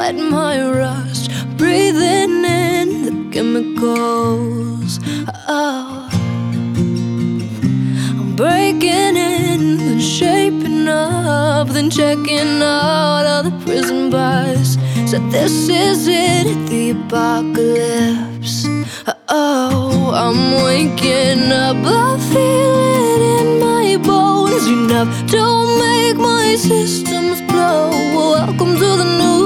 sweat my rust, breathing in the chemicals. Oh, I'm breaking in, then shaping up, then checking out all the prison bars. Said this is it, the apocalypse. Oh, I'm waking up, I feel it in my bones. Enough to make my systems blow. Welcome to the new